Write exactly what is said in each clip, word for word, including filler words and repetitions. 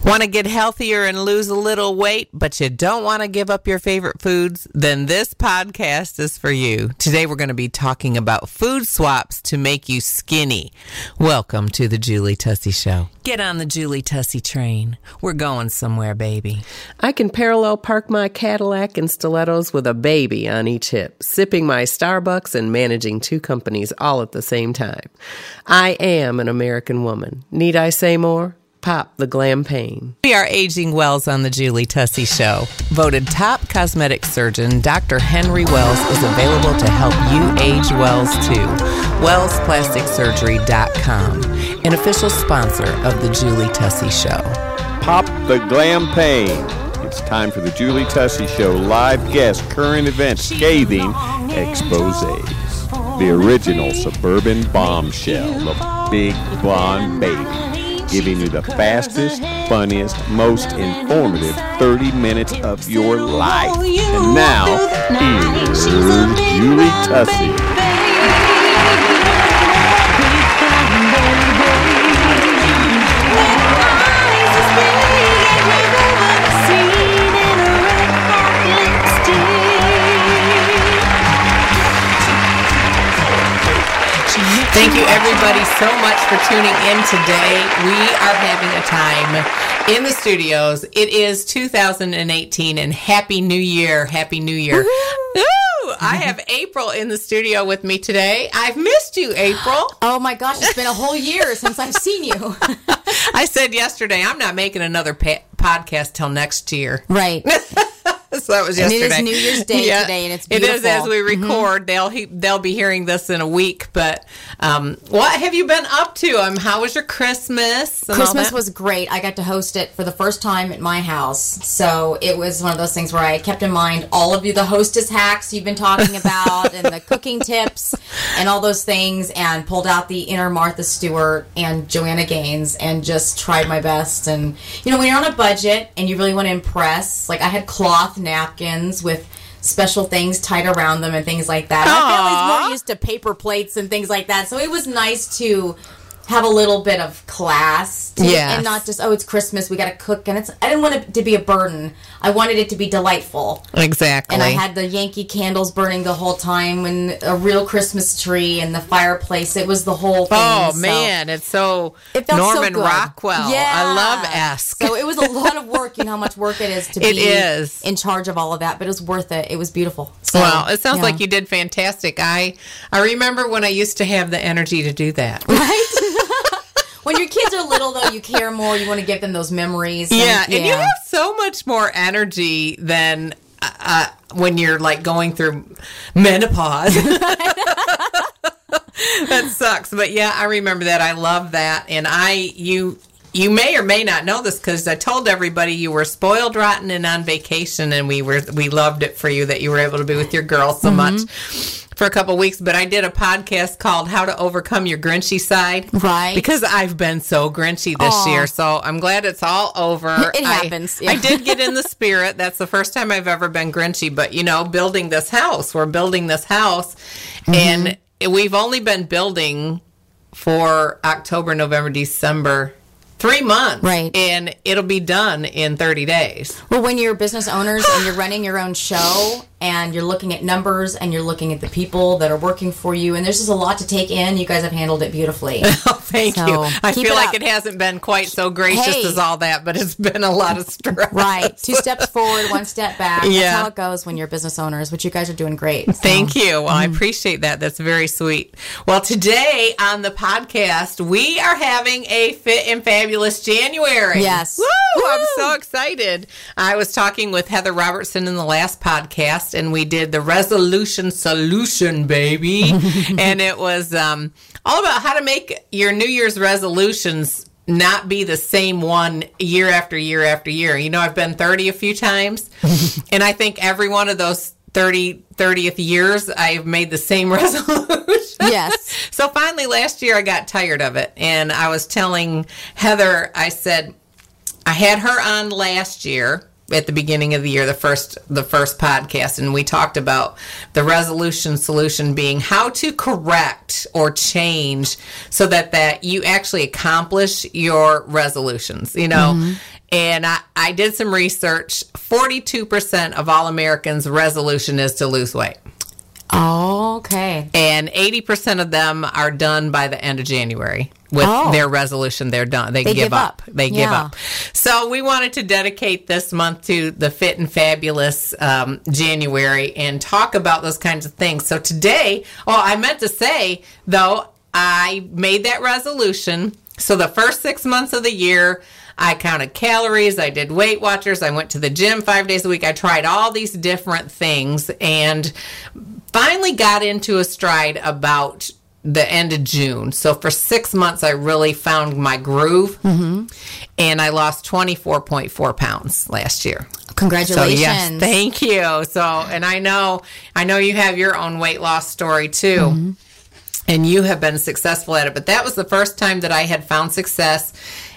Want to get healthier and lose a little weight, but you don't want to give up your favorite foods? Then this podcast is for you. Today we're going to be talking about food swaps to make you skinny. Welcome to the Julie Tussey Show. Get on the Julie Tussey train. We're going somewhere, baby. I can parallel park my Cadillac and stilettos with a baby on each hip, sipping my Starbucks and managing two companies all at the same time. I am an American woman. Need I say more? Pop the glam pain. We are aging Wells on the Julie Tussey Show. Voted top cosmetic surgeon, Doctor Henry Wells is available to help you age Wells too. wells plastic surgery dot com, an official sponsor of the Julie Tussey Show. Pop the glam pain. It's time for the Julie Tussey Show live guest current event scathing exposés. The original suburban bombshell, the big blonde baby. Giving you the fastest, funniest, most informative thirty minutes of your life. And now, here's Julie Tussey. Thank you, everybody, so much for tuning in today. We are having a time in the studios. It is two thousand eighteen, and Happy New Year. Happy New Year. Ooh, I have April in the studio with me today. I've missed you, April. Oh, my gosh. It's been a whole year since I've seen you. I said yesterday, I'm not making another pa- podcast till next year. Right. So that was yesterday. And it is New Year's Day yeah, today, and it's beautiful. It is as we record. Mm-hmm. They'll he, they'll be hearing this in a week. But um, what have you been up to? Um, how was your Christmas? And Christmas was great. I got to host it for the first time at my house. So it was one of those things where I kept in mind all of you, the hostess hacks you've been talking about, and the cooking tips, and all those things, and pulled out the inner Martha Stewart and Joanna Gaines, and just tried my best. And you know, when you're on a budget and you really want to impress, like I had cloth napkins with special things tied around them and things like that. Aww. My family's more used to paper plates and things like that, so it was nice to have a little bit of class to, yes. and not just, oh, it's Christmas, we got to cook. And it's I didn't want it to be a burden. I wanted it to be delightful. Exactly. And I had the Yankee candles burning the whole time, and a real Christmas tree, and the fireplace. It was the whole thing. Oh, so man, it's so it felt Norman so good. Rockwell. Yeah. I love Ask. So it was a lot of work. You know how much work it is to it be is. in charge of all of that, but it was worth it. It was beautiful. So, well, it sounds yeah. like you did fantastic. I I remember when I used to have the energy to do that. Right? When your kids are little, though, you care more. You want to give them those memories. And, yeah, and yeah. you have so much more energy than uh, when you're, like, going through menopause. That sucks. But, yeah, I remember that. I love that. And I, you... You may or may not know this because I told everybody you were spoiled, rotten, and on vacation, and we were we loved it for you that you were able to be with your girls so mm-hmm. much for a couple of weeks. But I did a podcast called How to Overcome Your Grinchy Side. Right. Because I've been so grinchy this Aww. year. So I'm glad it's all over. It happens. I, yeah. I did get in the spirit. That's the first time I've ever been grinchy. But, you know, building this house. We're building this house. Mm-hmm. And we've only been building for October, November, December. Three months. Right. And it'll be done in thirty days. Well, when you're business owners and you're running your own show and you're looking at numbers and you're looking at the people that are working for you, and there's just a lot to take in, you guys have handled it beautifully. Oh, thank so, you. I feel it like up. it hasn't been quite so gracious hey. as all that, but it's been a lot of stress. Right. Two steps forward, one step back. Yeah. That's how it goes when you're business owners, but you guys are doing great. So. Thank you. Well, mm-hmm. I appreciate that. That's very sweet. Well, today on the podcast, we are having a Fit and Fabulous January. Yes. Woo! Woo! I'm so excited. I was talking with Heather Robertson in the last podcast, and we did the resolution solution, baby. And it was um, all about how to make your New Year's resolutions not be the same one year after year after year. You know, I've been thirty a few times, and I think every one of those thirty, thirtieth years, I've made the same resolution. Yes. So finally last year I got tired of it, and I was telling Heather, I said, I had her on last year at the beginning of the year, the first the first podcast, and we talked about the resolution solution being how to correct or change so that, that you actually accomplish your resolutions, you know. Mm-hmm. And I, I did some research. forty-two percent of all Americans' resolution is to lose weight. Oh, okay. And eighty percent of them are done by the end of January with Oh. their resolution. They're done. They, They give, give up. up. They give Yeah. up. So we wanted to dedicate this month to the Fit and Fabulous um, January and talk about those kinds of things. So today, oh, I meant to say, though, I made that resolution. So the first six months of the year, I counted calories, I did Weight Watchers, I went to the gym five days a week. I tried all these different things and finally got into a stride about the end of June. So for six months, I really found my groove, mm-hmm. and I lost twenty-four point four pounds last year. Congratulations. So yes, thank you. So, and I know, I know you have your own weight loss story too. Mm-hmm. And you have been successful at it. But that was the first time that I had found success.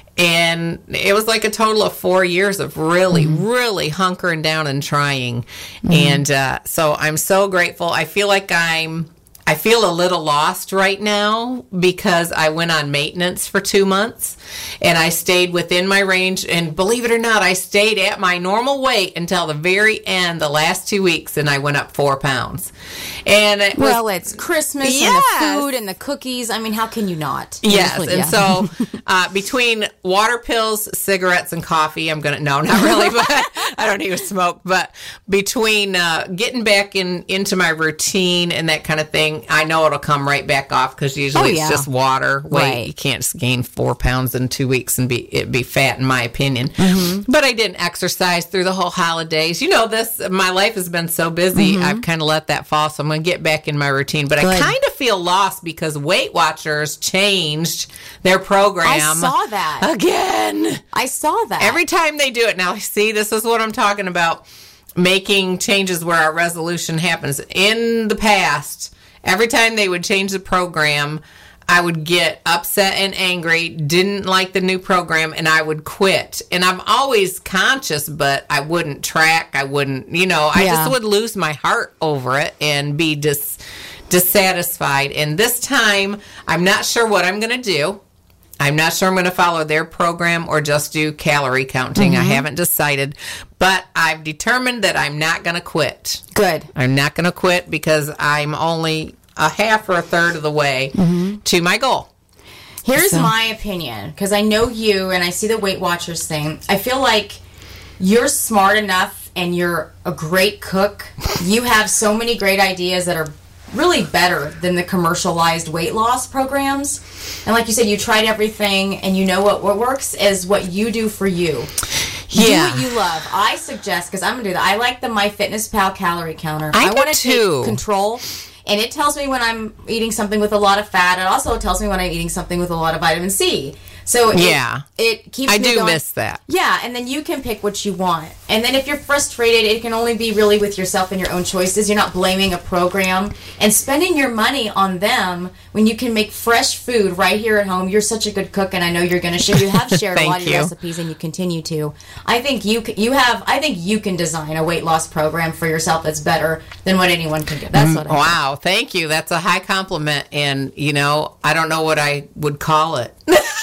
And it was like a total of four years of really, mm-hmm. really hunkering down and trying. Mm-hmm. And uh, so I'm so grateful. I feel like I'm, I feel a little lost right now because I went on maintenance for two months and I stayed within my range. And believe it or not, I stayed at my normal weight until the very end, the last two weeks, and I went up four pounds. And it was, well, it's Christmas Yes. and the food and the cookies. I mean, how can you not? Yes, Usually, and yeah. so uh, between water pills, cigarettes, and coffee, I'm gonna no, not really, but I don't even smoke. But between uh, getting back in into my routine and that kind of thing, I know it'll come right back off because usually Oh, it's yeah. just water weight. Right. You can't just gain four pounds in two weeks and be it be fat, in my opinion. Mm-hmm. But I didn't exercise through the whole holidays. You know, this my life has been so busy. Mm-hmm. I've kind of let that fall, so I'm gonna get back in my routine. But I Good. kind of feel lost because Weight Watchers changed their program. I saw that. Again. I saw that. Every time they do it. Now, see, this is what I'm talking about. Making changes where our resolution happens. In the past, every time they would change the program, I would get upset and angry, didn't like the new program, and I would quit. And I'm always conscious, but I wouldn't track. I wouldn't, you know, I Yeah. just would lose my heart over it and be dis- dissatisfied. And this time, I'm not sure what I'm going to do. I'm not sure I'm going to follow their program or just do calorie counting. Mm-hmm. I haven't decided, but I've determined that I'm not going to quit. Good. I'm not going to quit because I'm only a half or a third of the way Mm-hmm. to my goal. Here's So- my opinion, because I know you and I see the Weight Watchers thing. I feel like you're smart enough and you're a great cook. You have so many great ideas that are really better than the commercialized weight loss programs. And like you said, you tried everything and you know what, what works is what you do for you. Yeah. Do what you love. I suggest, because I'm going to do that. I like the MyFitnessPal calorie counter. I do wanna too. take control. And it tells me when I'm eating something with a lot of fat. It also tells me when I'm eating something with a lot of vitamin C. So it, Yeah. it keeps I me do going. miss that. Yeah, and then you can pick what you want. And then if you're frustrated, it can only be really with yourself and your own choices. You're not blaming a program and spending your money on them when you can make fresh food right here at home. You're such a good cook, and I know you're going to share. You have shared a Thank lot of your you. recipes, and you continue to. I think you c- you have. I think you can design a weight loss program for yourself that's better than what anyone can do. That's what I think. Wow, thank you. That's a high compliment. And, you know, I don't know what I would call it.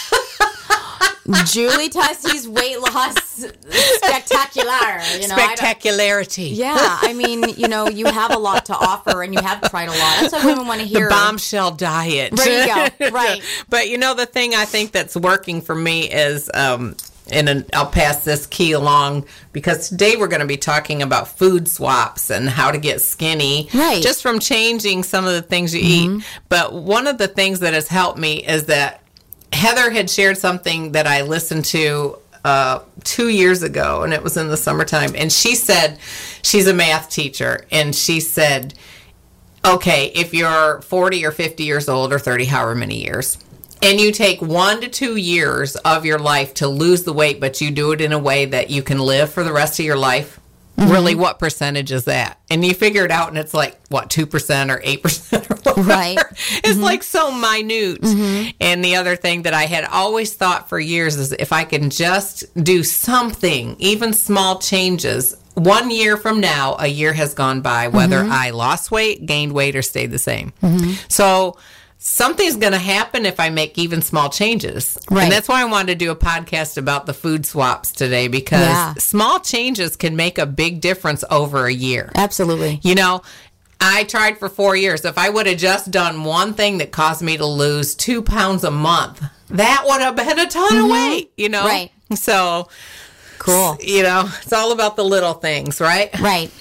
Julie Tussey's weight loss spectacular. You know, I don't- Spectacularity. Yeah, I mean, you know, you have a lot to offer, and you have tried a lot. That's what women want to hear. The bombshell diet. There you go. Right. But you know, the thing I think that's working for me is, um, and then I'll pass this key along because today we're going to be talking about food swaps and how to get skinny. Right. Just from changing some of the things you eat. But one of the things that has helped me is that Heather had shared something that I listened to uh, two years ago, and it was in the summertime. And she said, she's a math teacher, and she said, okay, if you're forty or fifty years old or thirty, however many years, and you take one to two years of your life to lose the weight, but you do it in a way that you can live for the rest of your life, mm-hmm. really, what percentage is that? And you figure it out, and it's like, what, two percent or eight percent or whatever. Right. It's Mm-hmm. like so minute. Mm-hmm. And the other thing that I had always thought for years is if I can just do something, even small changes, one year from now, a year has gone by, whether Mm-hmm. I lost weight, gained weight, or stayed the same. Mm-hmm. So something's going to happen if I make even small changes. Right. And that's why I wanted to do a podcast about the food swaps today, because Yeah. small changes can make a big difference over a year. Absolutely. You know, I tried for four years. If I would have just done one thing that caused me to lose two pounds a month, that would have been a ton Mm-hmm. of weight, you know? Right. So, Cool. you know, it's all about the little things, right? Right.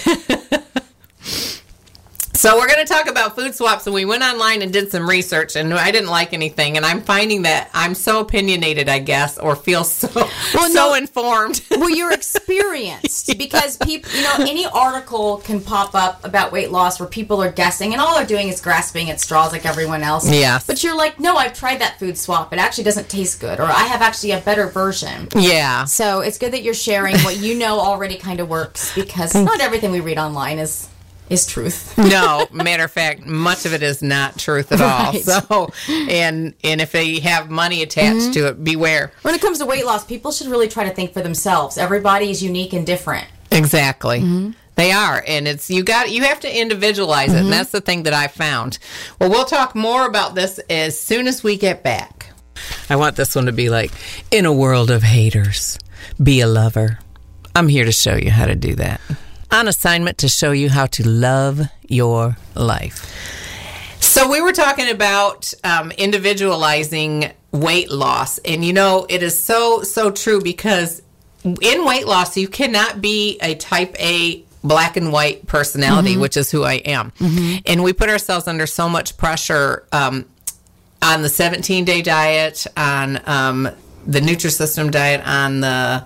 So we're going to talk about food swaps, and we went online and did some research, and I didn't like anything, and I'm finding that I'm so opinionated, I guess, or feel so Well, so no. informed. Well, you're experienced because people, you know, any article can pop up about weight loss where people are guessing, and all they're doing is grasping at straws like everyone else. Yes. But you're like, no, I've tried that food swap. It actually doesn't taste good, or I have actually a better version. Yeah. So it's good that you're sharing what you know already kind of works, because not everything we read online is is truth. No, matter of fact, much of it is not truth at all. Right. So, and and if they have money attached Mm-hmm. to it, beware. When it comes to weight loss, people should really try to think for themselves. Everybody is unique and different. Exactly. They are, and it's you got you have to individualize it, and that's the thing that I found. Well, we'll talk more about this as soon as we get back. I want this one to be like, in a world of haters, be a lover. I'm here to show you how to do that. On assignment to show you how to love your life. So we were talking about um, individualizing weight loss, and you know, it is so, so true, because in weight loss, you cannot be a type A black and white personality, which is who I am. And we put ourselves under so much pressure um, on the seventeen-day diet, on um, the Nutrisystem diet, on the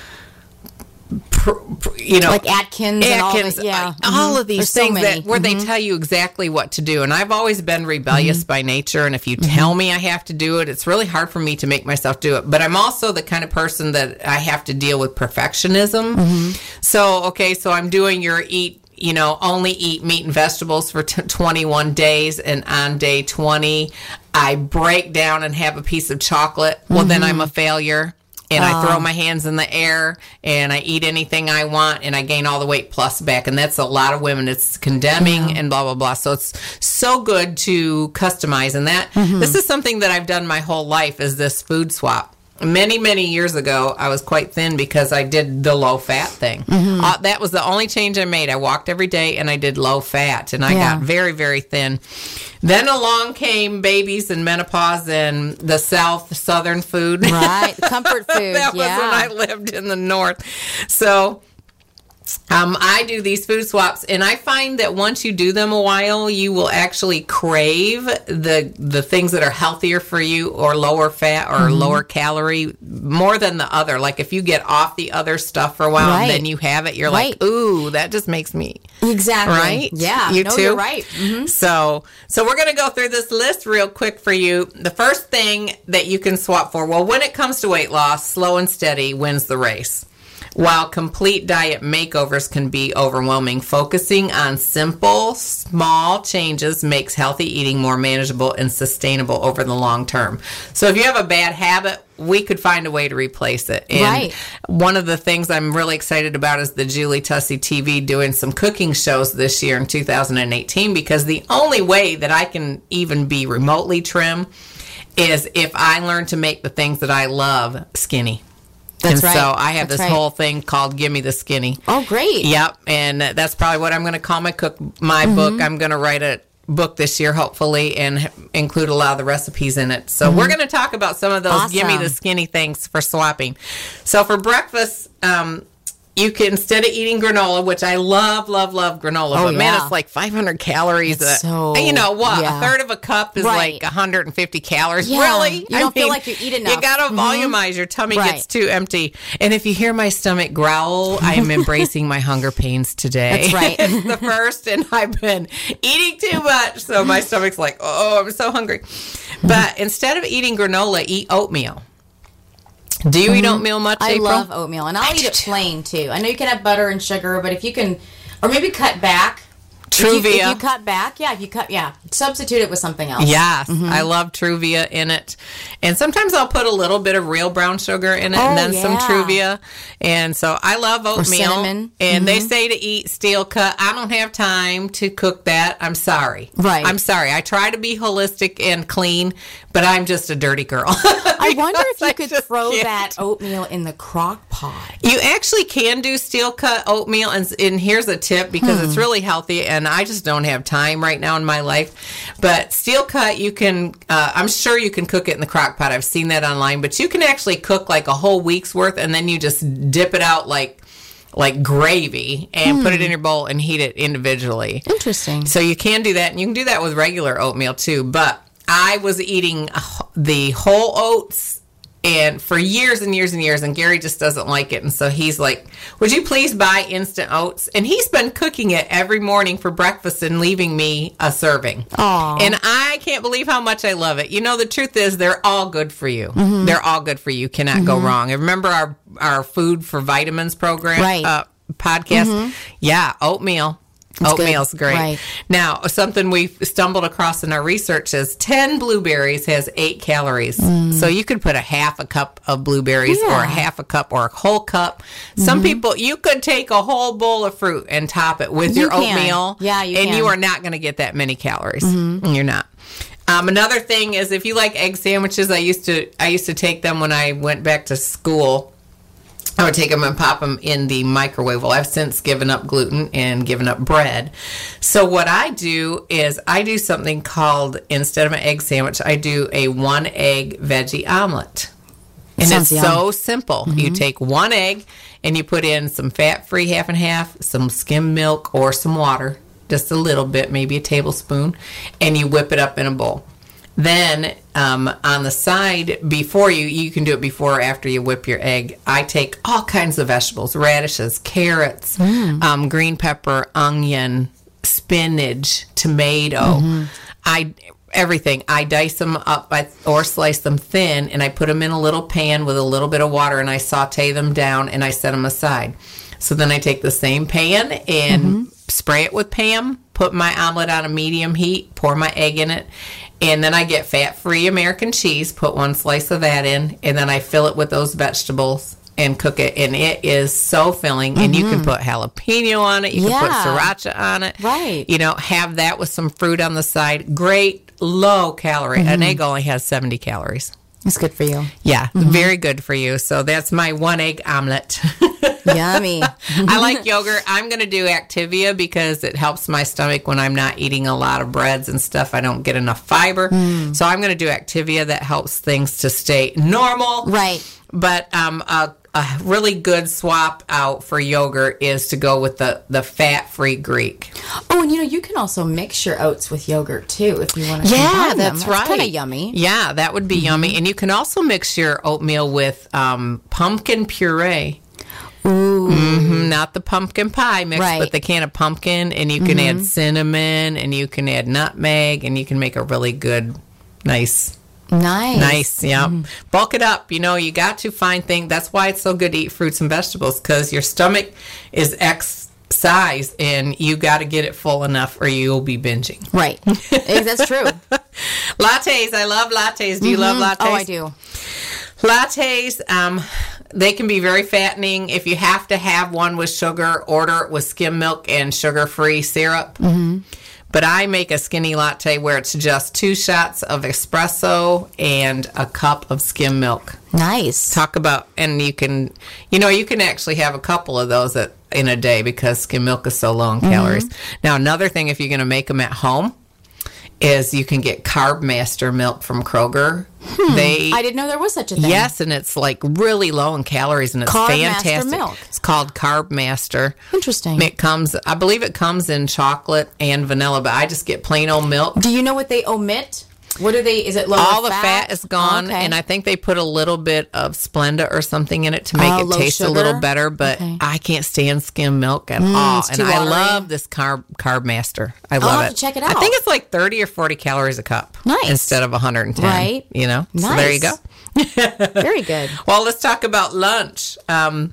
Pr- pr- you know, Like Atkins, and all Atkins, that. Yeah. uh, all Mhm. of these There's so things many. that where they tell you exactly what to do. And I've always been rebellious by nature. And if you tell me I have to do it, it's really hard for me to make myself do it. But I'm also the kind of person that I have to deal with perfectionism. So, okay, so I'm doing your eat, you know, only eat meat and vegetables for t- twenty-one days. And on day twenty, I break down and have a piece of chocolate. Well, then I'm a failure. And I throw my hands in the air, and I eat anything I want, and I gain all the weight plus back. And that's a lot of women. It's condemning and blah, blah, blah. So it's so good to customize. And that this is something that I've done my whole life, is this food swap. Many, many years ago, I was quite thin because I did the low fat thing. Uh, that was the only change I made. I walked every day, and I did low fat, and I Yeah. got very, very thin. Then along came babies and menopause and the South, Southern food. Right. Comfort food. That was yeah. when I lived in the North. So um, I do these food swaps, and I find that once you do them a while, you will actually crave the the things that are healthier for you, or lower fat, or Mm-hmm. lower calorie, more than the other. Like if you get off the other stuff for a while, Right. and then you have it, you're Right. like, ooh, that just makes me Exactly. right? Yeah. You no, too? You're right. hmm So, so we're going to go through this list real quick for you. The first thing that you can swap for, well, when it comes to weight loss, slow and steady wins the race. While complete diet makeovers can be overwhelming, focusing on simple, small changes makes healthy eating more manageable and sustainable over the long term. So if you have a bad habit, we could find a way to replace it. And Right. one of the things I'm really excited about is the Julie Tussey T V doing some cooking shows this year in two thousand eighteen, because the only way that I can even be remotely trim is if I learn to make the things that I love skinny. That's and right. so I have That's this right. whole thing called Gimme the Skinny. Oh, great. Yep, and that's probably what I'm going to call my cook my Mm-hmm. book. I'm going to write a book this year, hopefully, and h- include a lot of the recipes in it. So we're going to talk about some of those Mm-hmm. Awesome. Gimme the Skinny things for swapping. So for breakfast, um, you can, instead of eating granola, which I love, love, love granola, Oh, but man, yeah. it's like five hundred calories. It's a- so- and you know what? yeah. A third of a cup is Right. like one hundred fifty calories. Yeah. Really? You don't feel like you eat enough. You got to Mhm. volumize. Your tummy Right. gets too empty. And if you hear my stomach growl, I am embracing my hunger pains today. That's right. It's the first, and I've been eating too much, so my stomach's like, oh, I'm so hungry. But instead of eating granola, eat oatmeal. Do you eat oatmeal much, I April? love oatmeal, and I'll I eat do it too. plain too. I know you can have butter and sugar, but if you can, or maybe cut back. If you, Truvia. if you cut back, yeah, if you cut, yeah, substitute it with something else. Yes, mm-hmm. I love Truvia in it. And sometimes I'll put a little bit of real brown sugar in it oh, and then yeah. some Truvia. And so I love oatmeal. Or cinnamon. And mm-hmm. they say to eat steel cut. I don't have time to cook that. I'm sorry. Right. I'm sorry. I try to be holistic and clean, but I'm just a dirty girl. I wonder if you I could throw can't. that oatmeal in the crock pot. You actually can do steel cut oatmeal, and, and here's a tip because hmm. it's really healthy, and I just don't have time right now in my life. But steel cut, you can, uh, I'm sure you can cook it in the crock pot. I've seen that online, but you can actually cook like a whole week's worth, and then you just dip it out like like gravy and hmm. put it in your bowl and heat it individually. Interesting. So you can do that, and you can do that with regular oatmeal too. But I was eating the whole oats and for years and years and years, and Gary just doesn't like it. And so he's like, would you please buy instant oats? And he's been cooking it every morning for breakfast and leaving me a serving. Aww. And I can't believe how much I love it. You know, the truth is they're all good for you. Mm-hmm. They're all good for you. You cannot mm-hmm. go wrong. And remember our, our Food for Vitamins program right. uh, podcast? Mm-hmm. Yeah, oatmeal. It's Oatmeal's good. great. Right. Now, something we stumbled across in our research is ten blueberries has eight calories. Mm. So you could put a half a cup of blueberries yeah. or a half a cup or a whole cup. Mm-hmm. Some people, you could take a whole bowl of fruit and top it with you your can. oatmeal. Yeah, you and can. you are not going to get that many calories. Mm-hmm. You're not. Um, another thing is if you like egg sandwiches, I used to I used to take them when I went back to school. I would take them and pop them in the microwave. Well, I've since given up gluten and given up bread. So what I do is I do something called, instead of an egg sandwich, I do a one egg veggie omelet. And Sounds it's yum. so simple. Mm-hmm. You take one egg and you put in some fat-free half and half, some skim milk or some water, just a little bit, maybe a tablespoon, and you whip it up in a bowl. Then um, on the side, before you, you can do it before or after you whip your egg, I take all kinds of vegetables, radishes, carrots, mm. um, green pepper, onion, spinach, tomato, mm-hmm. I everything. I dice them up or slice them thin, and I put them in a little pan with a little bit of water, and I saute them down, and I set them aside. So then I take the same pan and mm-hmm. spray it with Pam, put my omelet on a medium heat, pour my egg in it, and then I get fat-free American cheese, put one slice of that in, and then I fill it with those vegetables and cook it. And it is so filling. Mm-hmm. And you can put jalapeno on it. You yeah. can put sriracha on it. Right. You know, have that with some fruit on the side. Great low calorie. Mm-hmm. An egg only has seventy calories. It's good for you. Yeah, mm-hmm. very good for you. So that's my one egg omelet. Yummy. I like yogurt. I'm going to do Activia because it helps my stomach when I'm not eating a lot of breads and stuff. I don't get enough fiber. Mm. So I'm going to do Activia. That helps things to stay normal. Right. But um, a, a really good swap out for yogurt is to go with the, the fat-free Greek. Oh, and you know, you can also mix your oats with yogurt, too, if you want to yeah, combine that's them. right. That's kind of yummy. Yeah, that would be mm-hmm. yummy. And you can also mix your oatmeal with um, pumpkin puree. Ooh. Mm-hmm, not the pumpkin pie mix, right. but the can of pumpkin, and you can mm-hmm. add cinnamon, and you can add nutmeg, and you can make a really good, nice, nice, nice, yeah. Mm-hmm. Bulk it up. You know, you got to find things. That's why it's so good to eat fruits and vegetables, because your stomach is X size, and you got to get it full enough, or you'll be binging. Right, that's true. Lattes, I love lattes. Do you mm-hmm. love lattes? Oh, I do. Lattes, um, they can be very fattening. If you have to have one with sugar, order it with skim milk and sugar-free syrup. Mm-hmm. But I make a skinny latte where it's just two shots of espresso and a cup of skim milk. Nice. Talk about, and you can, you know, you can actually have a couple of those at, in a day because skim milk is so low in calories. Mm-hmm. Now, another thing, if you're going to make them at home, is you can get Carb Master milk from Kroger. Hmm. They, I didn't know there was such a thing. Yes, and it's like really low in calories, and it's Carb fantastic. Master milk. It's called Carb Master. Interesting. It comes, I believe it comes in chocolate and vanilla, but I just get plain old milk. Do you know what they omit? What are they? Is it low All the fat? fat is gone, okay. and I think they put a little bit of Splenda or something in it to make oh, it taste sugar? a little better. But okay. I can't stand skim milk at mm, all, it's and too I watery. love this carb Carb Master. I I'll love have it. to check it I out. think it's like thirty or forty calories a cup, nice, instead of one hundred ten. Right, you know. Nice. So there you go. Very good. Well, let's talk about lunch. Um,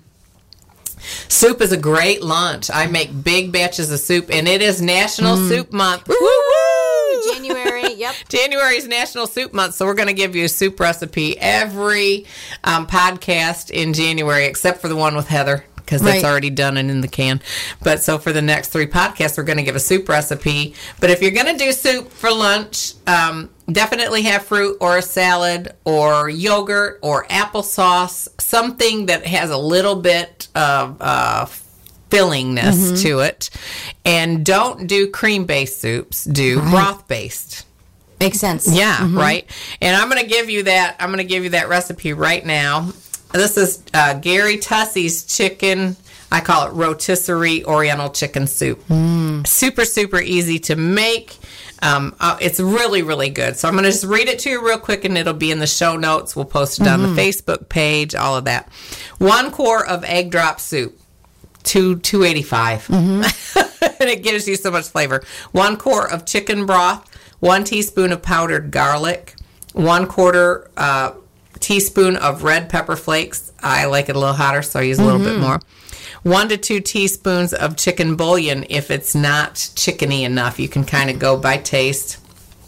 soup is a great lunch. I make big batches of soup, and it is National mm. Soup Month. Woo-woo! January right. Yep. January is National Soup Month, so we're going to give you a soup recipe every um, podcast in January, except for the one with Heather, because that's Right. already done and in the can. But so for the next three podcasts, we're going to give a soup recipe. But if you're going to do soup for lunch, um, definitely have fruit or a salad or yogurt or applesauce, something that has a little bit of uh, fillingness Mm-hmm. to it. And don't do cream-based soups. Do broth-based. Makes sense. Yeah, right. And I'm going to give you that. I'm going to give you that recipe right now. This is uh, Gary Tussey's chicken. I call it rotisserie Oriental chicken soup. Mm. Super, super easy to make. Um, uh, it's really, really good. So I'm going to just read it to you real quick, and it'll be in the show notes. We'll post it mm-hmm. on the Facebook page, all of that. One quart of egg drop soup. Two two eighty five, mm-hmm. and it gives you so much flavor. One quart of chicken broth, one teaspoon of powdered garlic, one quarter uh, teaspoon of red pepper flakes. I like it a little hotter, so I use a little mm-hmm. bit more. One to two teaspoons of chicken bouillon. If it's not chickeny enough, you can kind of go by taste.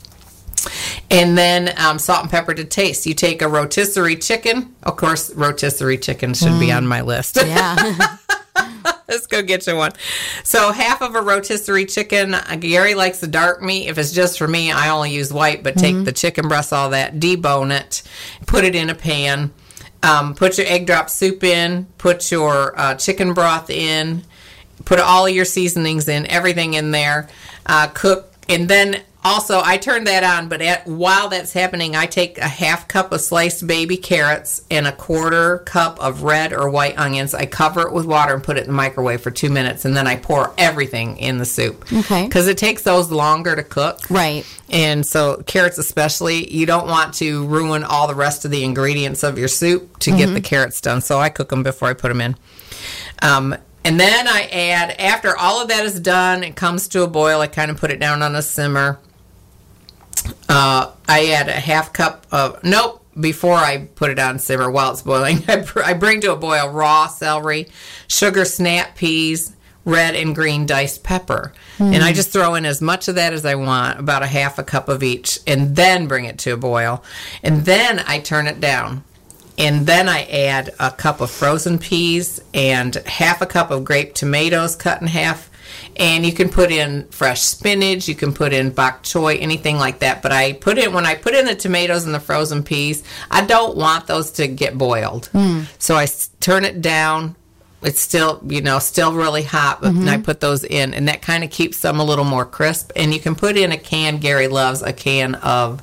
And then um, salt and pepper to taste. You take a rotisserie chicken. Of course, rotisserie chicken should mm. be on my list. Yeah. Let's go get you one. So half of a rotisserie chicken. Uh, Gary likes the dark meat. If it's just for me, I only use white. But take mm-hmm. the chicken breast, all that, debone it, put it in a pan. Um, put your egg drop soup in. Put your uh, chicken broth in. Put all of your seasonings in, everything in there. Uh, cook, and then also I turn that on. But at, while that's happening, I take a half cup of sliced baby carrots and a quarter cup of red or white onions. I cover it with water and put it in the microwave for two minutes, and then I pour everything in the soup. Okay. Because it takes those longer to cook. Right. And so carrots especially, you don't want to ruin all the rest of the ingredients of your soup to mm-hmm. get the carrots done. So I cook them before I put them in. Um, and then I add, after all of that is done, it comes to a boil, I kind of put it down on a simmer. Uh, I add a half cup of, nope, before I put it on simmer while it's boiling, I, br- I bring to a boil raw celery, sugar snap peas, red and green diced pepper. Mm. And I just throw in as much of that as I want, about a half a cup of each, and then bring it to a boil. And then I turn it down. And then I add a cup of frozen peas and half a cup of grape tomatoes cut in half. And you can put in fresh spinach, you can put in bok choy, anything like that. But I put in, when I put in the tomatoes and the frozen peas, I don't want those to get boiled. Mm. So I s- turn it down. It's still, you know, still really hot, but mm-hmm. I put those in, and that kind of keeps them a little more crisp. And you can put in a can, Gary loves a can of,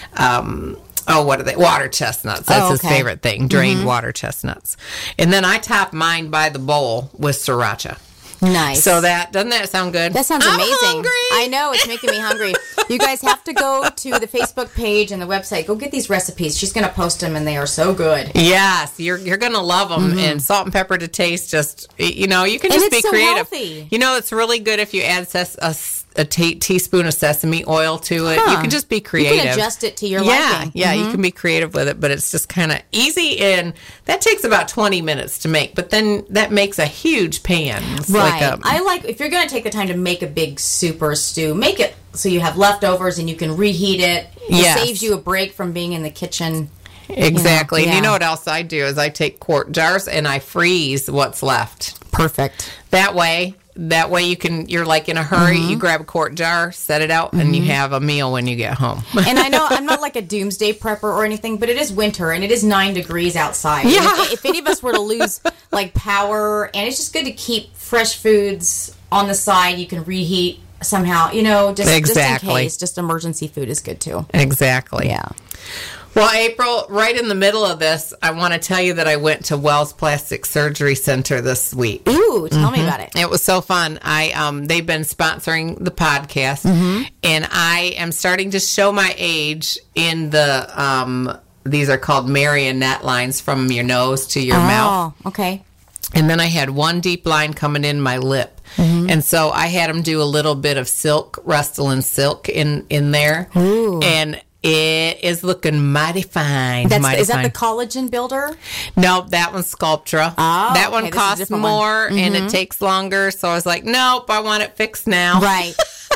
um, oh, what are they? Water chestnuts. That's oh, okay. his favorite thing, drained mm-hmm. water chestnuts. And then I top mine by the bowl with sriracha. Nice. So that, doesn't that sound good? That sounds I'm amazing. hungry. I know, it's making me hungry. You guys have to go to the Facebook page and the website. Go get these recipes. She's going to post them, and they are so good. Yes, you're you're going to love them. Mm-hmm. And salt and pepper to taste, just, you know, you can just and it's be so creative. Healthy. You know, it's really good if you add ses- a, a t- teaspoon of sesame oil to it. Huh. You can just be creative. You can adjust it to your yeah, liking. Yeah, mm-hmm. you can be creative with it, but it's just kind of easy, and that takes about twenty minutes to make, but then that makes a huge pan. It's right. Like a, I like, if you're going to take the time to make a big soup or stew, make it so you have leftovers and you can reheat it. It yes. saves you a break from being in the kitchen. Exactly. You know, and you yeah. know what else I do is I take quart jars and I freeze what's left. Perfect. That way, that way you can, you're like in a hurry, mm-hmm. you grab a quart jar, set it out, mm-hmm. and you have a meal when you get home. And I know I'm not like a doomsday prepper or anything, but it is winter and it is nine degrees outside. Yeah. If, if any of us were to lose like power, and it's just good to keep fresh foods on the side, you can reheat somehow, you know, just, exactly. just in case, just emergency food is good too. Exactly. Yeah. Well, April, right in the middle of this, I want to tell you that I went to Wells Plastic Surgery Center this week. Ooh, tell mm-hmm. me about it. It was so fun. I um, they've been sponsoring the podcast, mm-hmm. and I am starting to show my age in the, um, these are called marionette lines from your nose to your oh, mouth. Oh, okay. And then I had one deep line coming in my lip. Mm-hmm. And so I had them do a little bit of silk, Restylane silk in, in there. Ooh. And it is looking mighty fine. That's mighty the, is fine. that the collagen builder? No, that one's Sculptra. Oh, that one okay, costs more one. Mm-hmm. and it takes longer. So I was like, nope, I want it fixed now. Right.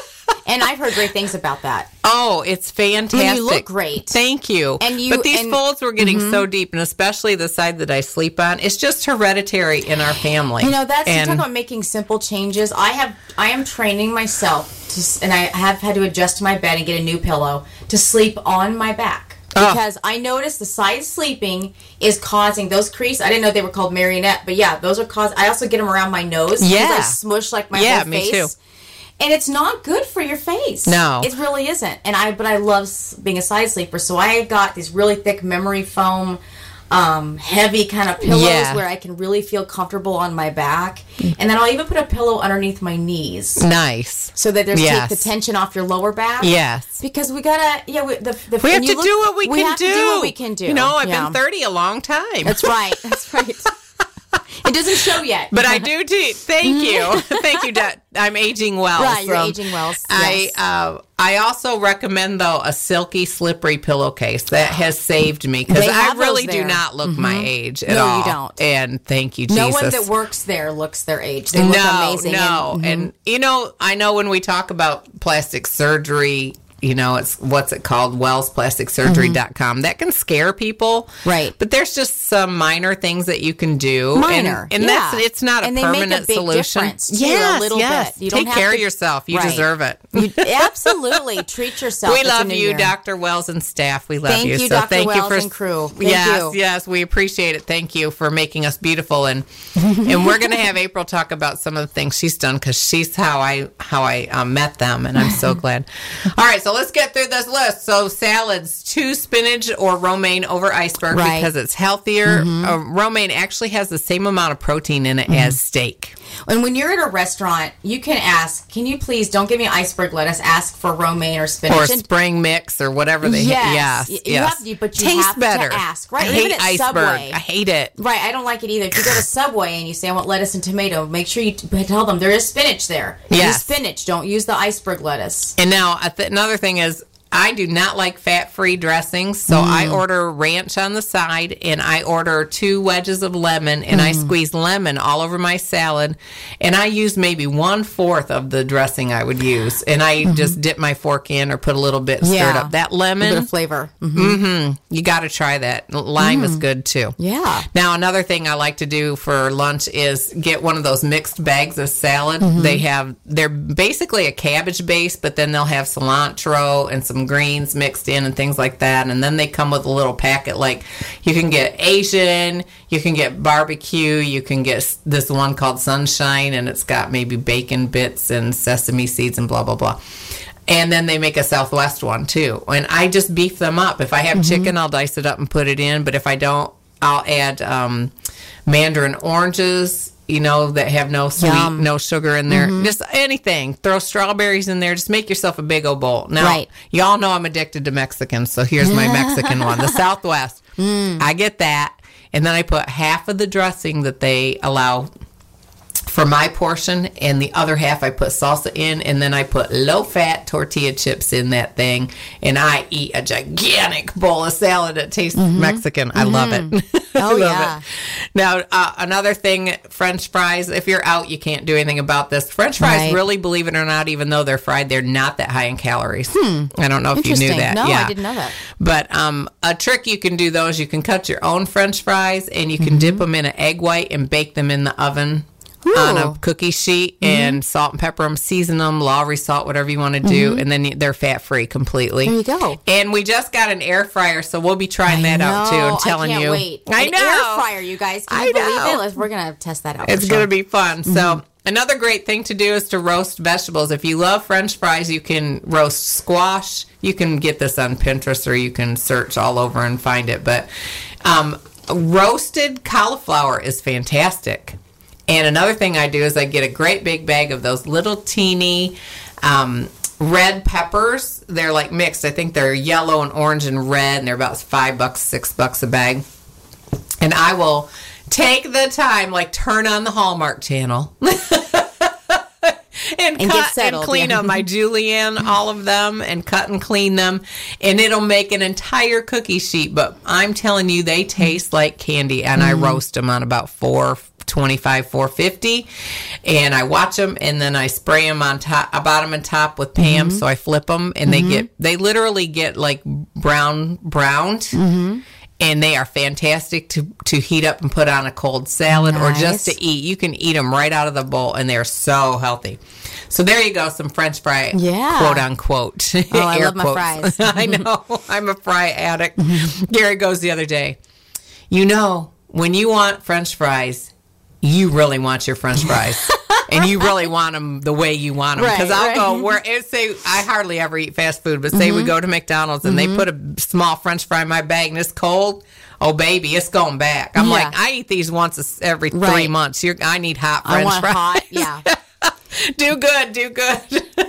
And I've heard great things about that. Oh, it's fantastic. And you look great. Thank you. And you, but these and, folds were getting mm-hmm. so deep, and especially the side that I sleep on. It's just hereditary in our family. You know, that's and, you talk about making simple changes. I have, I am training myself, to, and I have had to adjust my bed and get a new pillow to sleep on my back. Because oh. I noticed the side sleeping is causing those creases. I didn't know they were called marionette, but yeah, those are caused. I also get them around my nose. Yeah. I smush like my yeah, whole face. Me too. And it's not good for your face. No. It really isn't. And I, but I love being a side sleeper. So I got these really thick memory foam, um, heavy kind of pillows yeah. where I can really feel comfortable on my back. And then I'll even put a pillow underneath my knees. Nice. So that there's yes. take the tension off your lower back. Yes. Because we gotta, yeah, we, the, the, we have to look, do what we, we can have do. to do what we can do. You know, I've yeah. been thirty a long time. That's right. That's right. It doesn't show yet. But I do too. Thank you. Thank you. I'm aging well. Right, so you're aging well. Yes. I uh, I also recommend, though, a silky, slippery pillowcase. That has saved me because I really do not look mm-hmm. my age at no, all. No, you don't. And thank you, Jesus. No one that works there looks their age. They look no, amazing. No, and, mm-hmm. and, you know, I know when we talk about plastic surgery, you know, it's what's it called? wells plastic surgery dot com. Mm-hmm. That can scare people. Right. But there's just some minor things that you can do. Minor. And, and yeah. that's it's not a and they permanent make a big solution. Difference too, yes, a little yes. bit. You Take don't care have to, of yourself. You right. deserve it. You, absolutely. Treat yourself. We it's love you, year. Doctor Wells and staff. We love thank you. you, so Doctor thank Wells you for and crew. Thank yes, you. yes, we appreciate it. Thank you for making us beautiful, and and we're going to have April talk about some of the things she's done because she's how I how I um, met them, and I'm so glad. All right, so let's get through this list. So salads, two spinach or romaine over iceberg right. because it's healthier. Mm-hmm. Uh, romaine actually has the same amount of protein in it mm-hmm. as steak. And when you're at a restaurant, you can ask, can you please, don't give me iceberg lettuce, ask for romaine or spinach. Or spring mix or whatever they yes. have. Yes, you yes. Have to, but you Tastes have better. to ask. Right? I or hate even at iceberg. Subway. I hate it. Right, I don't like it either. If you go to Subway and you say, I want lettuce and tomato, make sure you t- tell them there is spinach there. Yes. Use spinach. Don't use the iceberg lettuce. And now, another thing is, I do not like fat-free dressings, so mm. I order ranch on the side, and I order two wedges of lemon, and mm. I squeeze lemon all over my salad, and I use maybe one-fourth of the dressing I would use, and I mm-hmm. just dip my fork in or put a little bit, yeah. stirred up. That lemon. A bit of flavor. Mm-hmm. Mm-hmm. You got to try that. Lime mm. is good, too. Yeah. Now, another thing I like to do for lunch is get one of those mixed bags of salad. Mm-hmm. They have, they're basically a cabbage base, but then they'll have cilantro and some greens mixed in and things like that, and then they come with a little packet. Like you can get Asian, you can get barbecue, you can get this one called Sunshine, and it's got maybe bacon bits and sesame seeds and blah blah blah. And then they make a Southwest one too, and I just beef them up. If I have mm-hmm. chicken, I'll dice it up and put it in, but if I don't, I'll add um, mandarin oranges, you know, that have no sweet, Yum. no sugar in there. Mm-hmm. Just anything. Throw strawberries in there. Just make yourself a big old bowl. Now, right. y'all know I'm addicted to Mexican, so here's my Mexican one. The Southwest. Mm. I get that, and then I put half of the dressing that they allow for my portion, and the other half I put salsa in, and then I put low-fat tortilla chips in that thing, and I eat a gigantic bowl of salad that tastes mm-hmm. Mexican. I mm-hmm. love it. Oh, I love yeah. it. Now, uh, another thing, French fries, if you're out, you can't do anything about this. French fries, right. really, believe it or not, even though they're fried, they're not that high in calories. Hmm. I don't know if you knew that. No, yeah. I didn't know that. But um, a trick you can do, though, is you can cut your own French fries, and you can mm-hmm. dip them in an egg white and bake them in the oven. Ooh. On a cookie sheet and mm-hmm. salt and pepper them, season them, Lowry salt, whatever you want to do, mm-hmm. and then they're fat free completely. There you go. And we just got an air fryer, so we'll be trying I that know. out too. I'm telling I can't you, wait. I an know. Air fryer, you guys. Can I you believe know. it? Let's, we're gonna test that out. It's sure. gonna be fun. Mm-hmm. So. Another great thing to do is to roast vegetables. If you love French fries, you can roast squash. You can get this on Pinterest, or you can search all over and find it. But um, roasted cauliflower is fantastic. And another thing I do is I get a great big bag of those little teeny um, red peppers. They're like mixed. I think they're yellow and orange and red, and they're about five bucks, six bucks a bag. And I will take the time, like turn on the Hallmark Channel. And, and cut settled, and clean yeah. them. I julienne all of them and cut and clean them, and it'll make an entire cookie sheet. But I'm telling you, they taste like candy, and mm. I roast them on about four twenty-five, four fifty, and I watch them, and then I spray them on top, bottom and top with Pam, mm-hmm. so I flip them, and mm-hmm. they get, they literally get like brown, browned, mm-hmm. and they are fantastic to, to heat up and put on a cold salad nice. Or just to eat. You can eat them right out of the bowl, and they're so healthy. So there you go, some French fry, yeah. quote unquote. Oh, I love quotes. My fries. I know. I'm a fry addict. Gary goes the other day, you know, when you want French fries, you really want your French fries. And you really want them the way you want them. Because right, I'll right. go where, say, I hardly ever eat fast food, but say mm-hmm. we go to McDonald's and mm-hmm. they put a small French fry in my bag and it's cold. Oh, baby, it's going back. I'm yeah. like, I eat these once every right. three months. You're, I need hot French I want fries. Hot, yeah. do good, do good.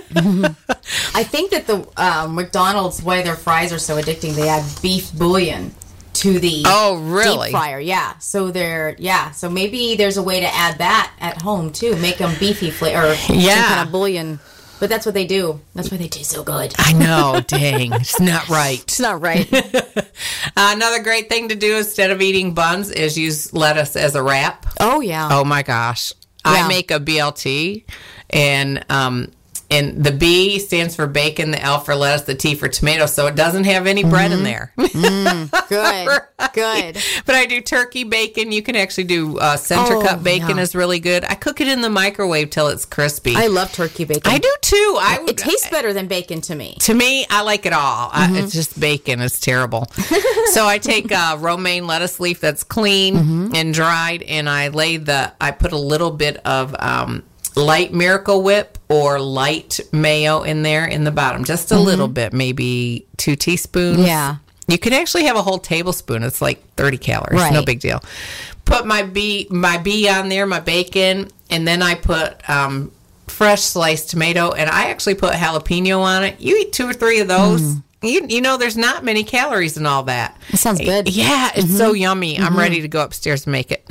I think that the uh, McDonald's, why their fries are so addicting, they add beef bouillon to the oh really deep fryer. Yeah, so they're yeah. So maybe there's a way to add that at home too. Make them beefy flavor or yeah. some kind of bouillon. But that's what they do. That's why they taste so good. I know. Dang, it's not right. It's not right. uh, another great thing to do instead of eating buns is use lettuce as a wrap. Oh yeah. Oh my gosh. Yeah. I make a B L T, and um, and the B stands for bacon, the L for lettuce, the T for tomato, so it doesn't have any bread mm-hmm. in there. Mm, good, right? Good. But I do turkey bacon. You can actually do uh, center oh, cut bacon yeah. is really good. I cook it in the microwave till it's crispy. I love turkey bacon. I do too. I it tastes better than bacon to me. To me, I like it all. Mm-hmm. I, it's just bacon. It's terrible. So I take a romaine lettuce leaf that's clean mm-hmm. and dried, and I lay the. I put a little bit of. Um, light Miracle Whip or light mayo in there in the bottom. Just a mm-hmm. little bit, maybe two teaspoons. Yeah. You can actually have a whole tablespoon. It's like thirty calories. Right. No big deal. Put my bee, my bee on there, my bacon, and then I put um, fresh sliced tomato, and I actually put jalapeno on it. You eat two or three of those. Mm. You, you know, there's not many calories in all that. It sounds good. Yeah, it's mm-hmm. so yummy. Mm-hmm. I'm ready to go upstairs and make it.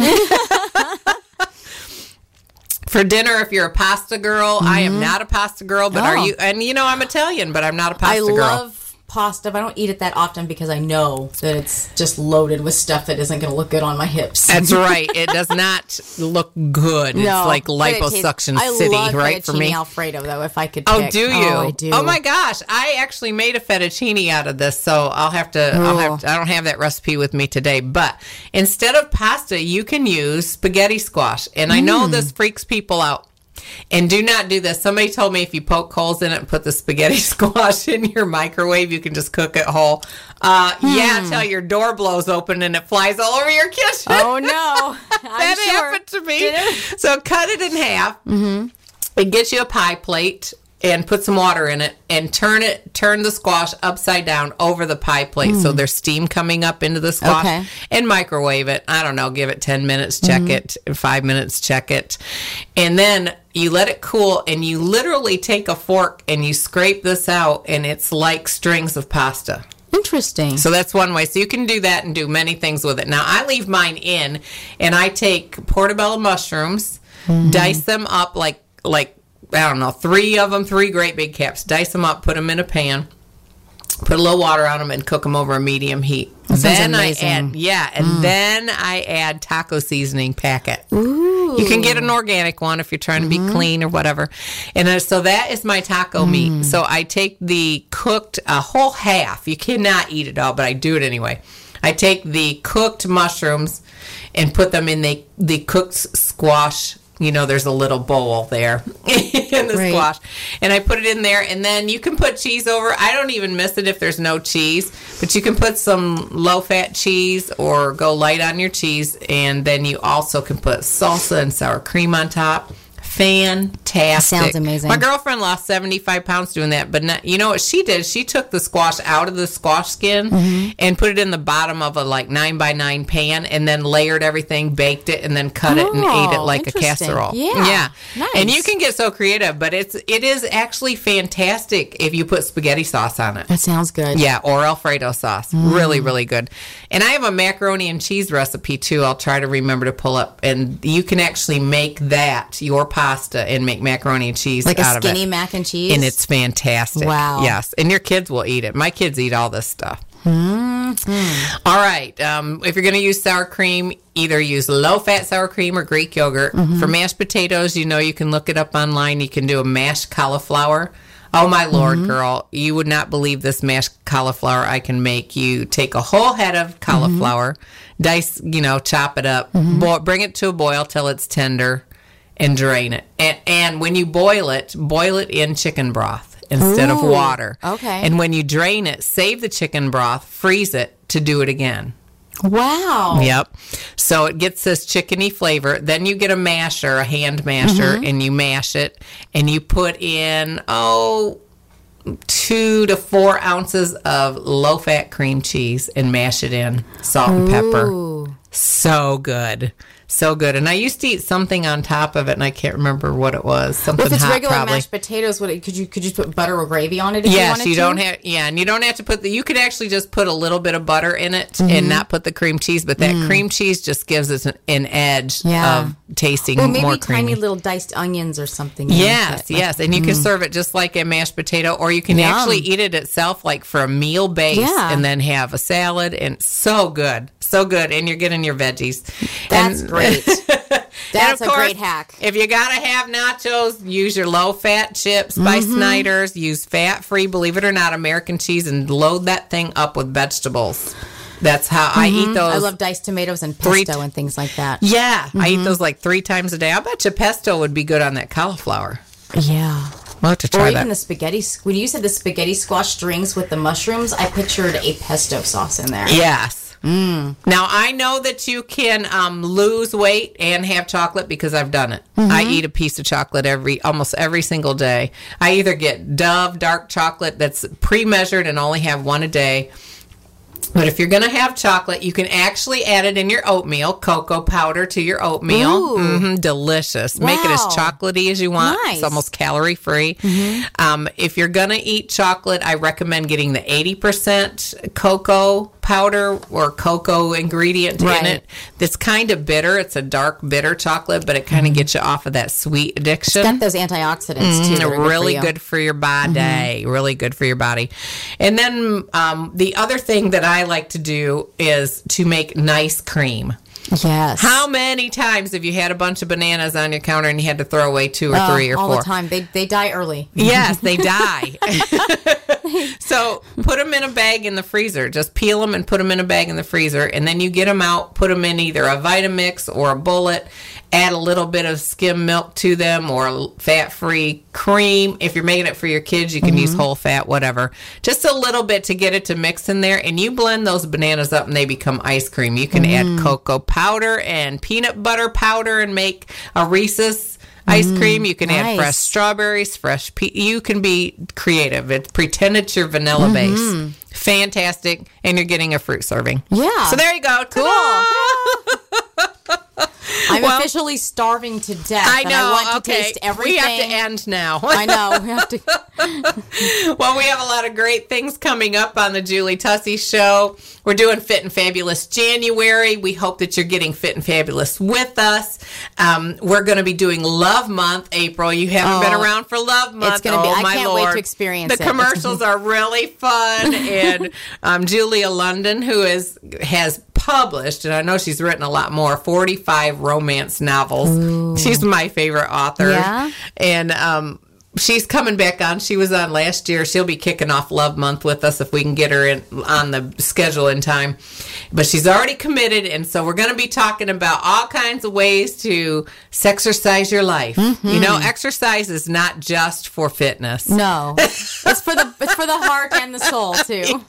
For dinner, if you're a pasta girl, mm-hmm. I am not a pasta girl, but oh. are you? And you know, I'm Italian, but I'm not a pasta I girl. I love pasta, but I don't eat it that often because I know that it's just loaded with stuff that isn't going to look good on my hips. That's right. It does not look good. No, it's like liposuction it city, I love right? For me, Alfredo though. If I could, oh, pick. do you? Oh, I do. Oh my gosh, I actually made a fettuccine out of this, so I'll have to. I'll have to, I don't have that recipe with me today, but instead of pasta, you can use spaghetti squash, and I know mm. this freaks people out. And do not do this. Somebody told me if you poke holes in it and put the spaghetti squash in your microwave, you can just cook it whole. Uh, hmm. Yeah, until your door blows open and it flies all over your kitchen. Oh, no. That sure. happened to me. So cut it in half mm-hmm. and get you a pie plate and put some water in it and turn it, turn the squash upside down over the pie plate mm. so there's steam coming up into the squash okay. and microwave it. I don't know, give it ten minutes, check mm-hmm. it, five minutes, check it. And then you let it cool and you literally take a fork and you scrape this out and it's like strings of pasta. Interesting. So that's one way. So you can do that and do many things with it. Now, I leave mine in and I take portobello mushrooms, mm-hmm. dice them up like like I don't know, three of them, three great big caps. Dice them up, put them in a pan, put a little water on them, and cook them over a medium heat. That then I amazing. add, yeah, and mm. then I add taco seasoning packet. Ooh. You can get an organic one if you're trying to be mm-hmm. clean or whatever. And uh, so that is my taco mm. meat. So I take the cooked, a whole half. You cannot eat it all, but I do it anyway. I take the cooked mushrooms and put them in the, the cooked squash. You know, there's a little bowl there in the right. squash. And I put it in there, and then you can put cheese over. I don't even miss it if there's no cheese, but you can put some low-fat cheese or go light on your cheese, and then you also can put salsa and sour cream on top. Fantastic. Sounds amazing. My girlfriend lost seventy-five pounds doing that, but not, you know what she did? She took the squash out of the squash skin mm-hmm. and put it in the bottom of a like nine by nine pan and then layered everything, baked it, and then cut oh, it and ate it like a casserole. Yeah. Yeah. Nice. And you can get so creative, but it's it is actually fantastic if you put spaghetti sauce on it. That sounds good. Yeah, or Alfredo sauce. Mm. Really, really good. And I have a macaroni and cheese recipe too. I'll try to remember to pull up. And you can actually make that your pasta and make macaroni and cheese like out a of it. skinny mac and cheese? And it's fantastic. Wow. Yes. And your kids will eat it. My kids eat all this stuff. Mm-hmm. All right. Um, if you're going to use sour cream, either use low-fat sour cream or Greek yogurt. Mm-hmm. For mashed potatoes, you know, you can look it up online. You can do a mashed cauliflower. Oh, my Lord, mm-hmm. girl. You would not believe this mashed cauliflower I can make. You take a whole head of cauliflower, mm-hmm. dice, you know, chop it up, mm-hmm. boil, bring it to a boil till it's tender, and drain it. And, and when you boil it, boil it in chicken broth instead Ooh, of water. Okay. And when you drain it, save the chicken broth, freeze it to do it again. Wow. Yep. So it gets this chickeny flavor. Then you get a masher, a hand masher, mm-hmm. and you mash it. And you put in, oh, two to four ounces of low-fat cream cheese and mash it in. Salt and pepper. Ooh. So good. So good. And I used to eat something on top of it, and I can't remember what it was. Something well, if it's hot, regular probably. mashed potatoes, what could you could you put butter or gravy on it if yes, you wanted you to? don't have. Yeah, and you don't have to put the. You could actually just put a little bit of butter in it mm-hmm. and not put the cream cheese, but that mm. cream cheese just gives us an, an edge yeah. of tasting or maybe more creamy. tiny little diced onions or something. Yes, like, yes, and you mm. can serve it just like a mashed potato, or you can Yum. actually eat it itself, like for a meal base, yeah. and then have a salad, and so good, so good, and you're getting your veggies. That's and, great. That's a course, great hack. If you gotta have nachos, use your low-fat chips by mm-hmm. Snyder's. Use fat-free, believe it or not, American cheese, and load that thing up with vegetables. That's how mm-hmm. I eat those. I love diced tomatoes and pesto t- and things like that. Yeah, mm-hmm. I eat those like three times a day. I bet you pesto would be good on that cauliflower. Yeah. We'll have to try or that. even the spaghetti. When you said the spaghetti squash strings with the mushrooms, I pictured a pesto sauce in there. Yes. Mm. Now, I know that you can um, lose weight and have chocolate because I've done it. Mm-hmm. I eat a piece of chocolate every almost every single day. I either get Dove dark chocolate that's pre-measured and only have one a day. But if you're going to have chocolate, you can actually add it in your oatmeal, cocoa powder to your oatmeal. Mm-hmm, delicious. Wow. Make it as chocolatey as you want. Nice. It's almost calorie-free. Mm-hmm. Um, if you're going to eat chocolate, I recommend getting the eighty percent cocoa powder or cocoa ingredient right. in it. That's kind of bitter. It's a dark, bitter chocolate, but it kind of mm-hmm. gets you off of that sweet addiction. It's got those antioxidants, too. Mm, really good for, good for your body. Mm-hmm. Really good for your body. And then um, the other thing that I like to do is to make nice cream. Yes. How many times have you had a bunch of bananas on your counter and you had to throw away two or uh, three or all four? All the time. They they die early. Yes, they die. So put them in a bag in the freezer. Just peel them and put them in a bag in the freezer. And then you get them out, put them in either a Vitamix or a bullet. Add a little bit of skim milk to them or fat-free cream. If you're making it for your kids, you can mm-hmm. use whole fat, whatever. Just a little bit to get it to mix in there. And you blend those bananas up and they become ice cream. You can mm. add cocoa powder and peanut butter powder and make a Reese's ice cream. You can nice. add fresh strawberries, fresh pe- You can be creative. It's, pretend it's your vanilla mm-hmm. base. Fantastic. And you're getting a fruit serving. Yeah. So there you go. Cool. I'm well, officially starving to death. I know. And I want to okay. taste everything. We have to end now. I know. We have to. Well, we have a lot of great things coming up on the Julie Tussey Show. We're doing Fit and Fabulous January. We hope that you're getting fit and fabulous with us. Um, we're going to be doing Love Month, April. You haven't oh, been around for Love Month. It's going to oh, be. I my can't Lord. wait to experience the it. The commercials are really fun, and um, Julia London, who is has published, and I know she's written a lot more, forty-five romance novels. Ooh. She's my favorite author. Yeah. And um, she's coming back on. She was on last year. She'll be kicking off Love Month with us if we can get her in on the schedule in time. But she's already committed, and so we're going to be talking about all kinds of ways to sexercise your life. Mm-hmm. You know, exercise is not just for fitness. No, it's for the it's for the heart and the soul too.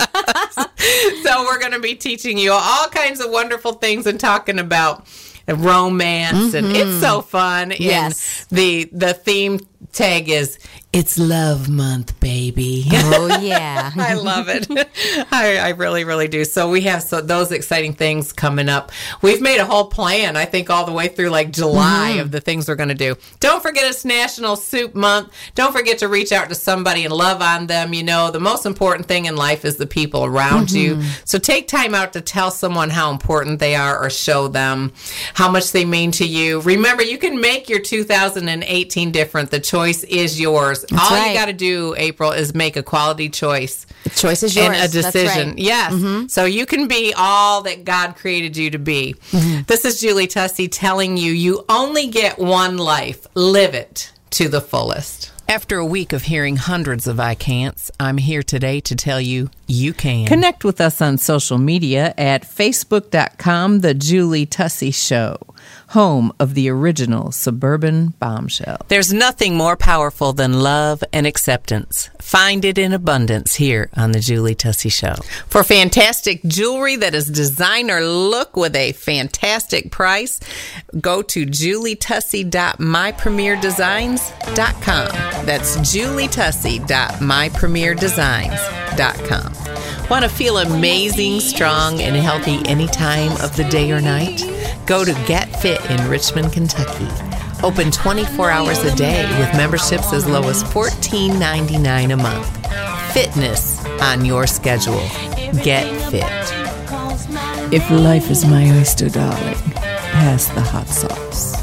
So we're going to be teaching you all kinds of wonderful things and talking about romance, mm-hmm. and it's so fun. Yes. And the the theme tag is "It's Love Month, baby." Oh yeah, I love it. I, I really, really do. So we have so those exciting things coming up. We've made a whole plan, I think, all the way through like July mm-hmm. of the things we're going to do. Don't forget it's National Soup Month. Don't forget to reach out to somebody and love on them. You know, the most important thing in life is the people around mm-hmm. you. So take time out to tell someone how important they are or show them how much they mean to you. Remember, you can make your two thousand eighteen different. The choice is yours. That's All right. you got to do, April, is make a quality choice. The choice is yours. And a decision. That's right. Yes. Mm-hmm. So you can be all that God created you to be. Mm-hmm. This is Julie Tussey telling you, you only get one life. Live it to the fullest. After a week of hearing hundreds of I can'ts, I'm here today to tell you you can. Connect with us on social media at facebook dot com, The Julie Tussey Show, home of the original Suburban Bombshell. There's nothing more powerful than love and acceptance. Find it in abundance here on The Julie Tussey Show. For fantastic jewelry that is designer look with a fantastic price, go to julie tussey dot my premier designs dot com. That's julie tussey dot my premier designs dot com. Want to feel amazing, strong, and healthy any time of the day or night? Go to Get Fit in Richmond, Kentucky. Open twenty-four hours a day with memberships as low as fourteen ninety-nine a month. Fitness on your schedule. Get fit. If life is my oyster, darling, pass the hot sauce.